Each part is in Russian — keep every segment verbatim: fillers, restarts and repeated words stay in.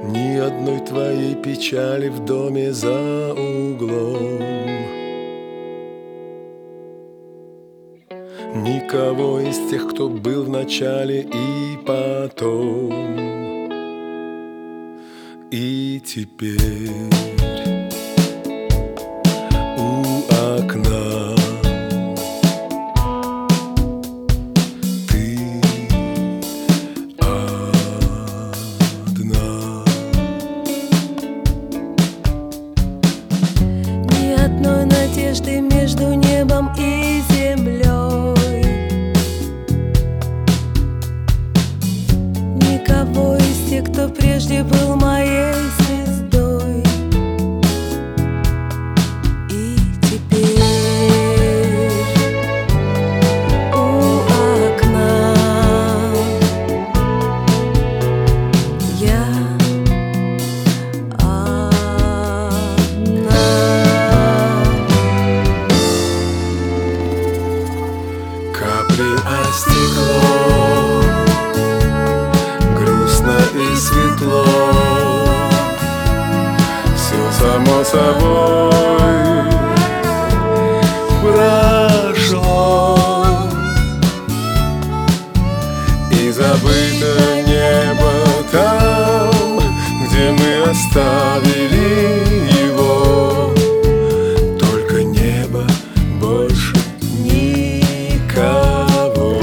Ни одной твоей печали в доме за углом. Никого из тех, кто был в начале и потом, и теперь у окна ты одна. Ни одной надежды между небом и землей. Никого из тех, кто прежде был моей звездой. И теперь у окна я одна. Капли о стекло, грустно и светло, все само собой прошло, и забыто небо там, где мы оставили его. Только небо, больше никого.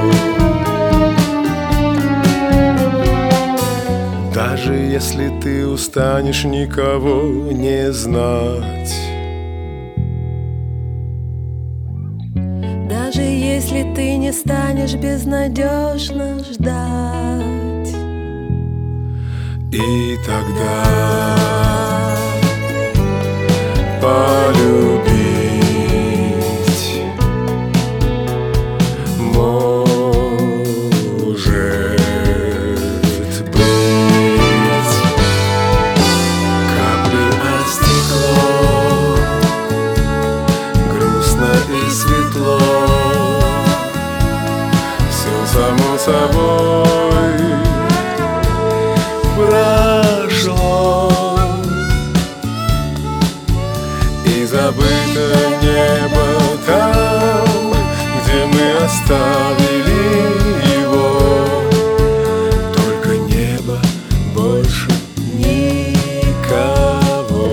Даже если ты устанешь никого не знать, Даже если ты не станешь безнадежно ждать, и тогда полюбить может быть. Капли о стекло, грустно и светло, все само собой прошло, и забыто небо там, где мы оставили его. Только небо, больше никого.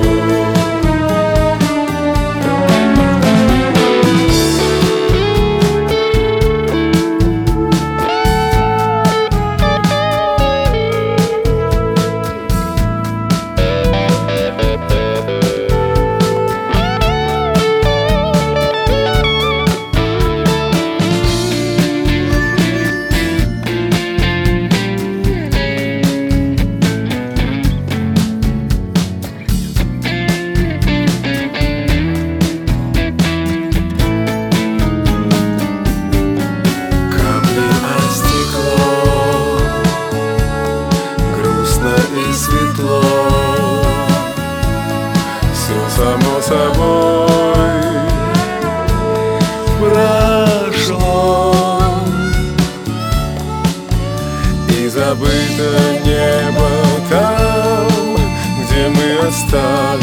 Светло, все само собой прошло, и забыто небо там, где мы оставили